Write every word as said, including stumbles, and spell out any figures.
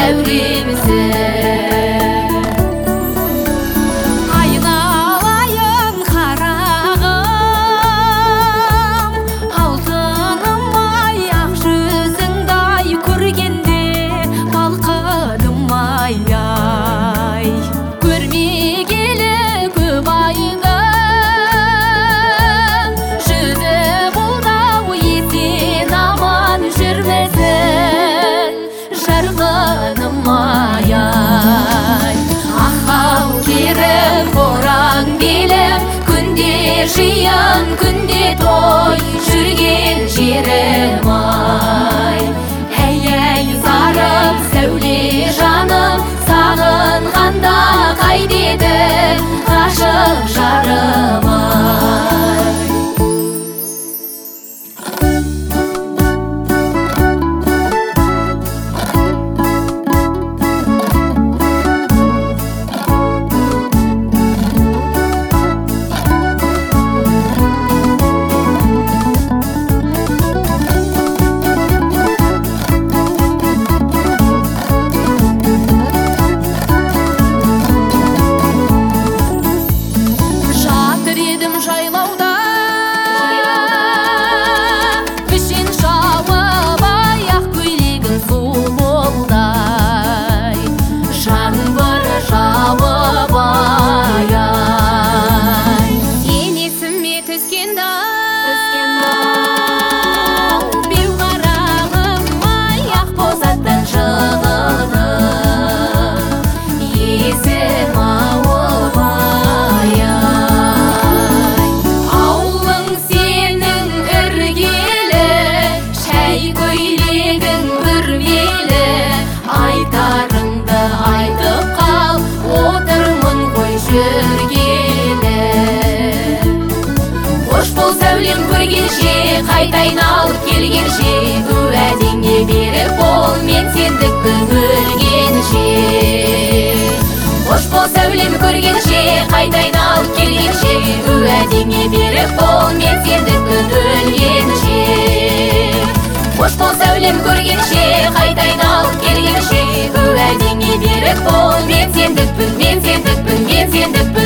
дәуремізді. Айналайын қарағым, алтыным ай ақ жүзіңдай көргенде балқыдым ай-ай. Көрмегелі көп айдың жүзі бұлдау есен аман жүрмесін жарқыным ай-ай. Ақау керім боран келіп күнде жиын күнде той жүрген жерім ай. Әй-әй зарым сәуле жаным сағынғанда қайтеді ғашық жарым ай. Жатыр едім жайлауда, күшен жауып аяқ көйлегін су болдай. Жаңбыр жауып ай-ай. Сен есіме түскенде беу қарағым аяқ бозаттан жығылды. Есім ауып ай-ай. Ауылың сенің іргелі, шәй көйлегің бүрмелі. Айтарыңды айтып қал, отырмын ғой жүргелі. Қош бол сәулем көргенше, қайта айналып келгенше. Уәдеңе берік бол, мен сендікпін өлгенше. Қош бол сәулем көргенше, қайта айналып келгенше. Уәдеңе берік бол, мен сендікпін өлгенше. Қош бол сәулем көргенше, қайта айналып келгенше. Уәдеңе берік бол, мен сендікпін, мен сендікпін, мен сендікпін.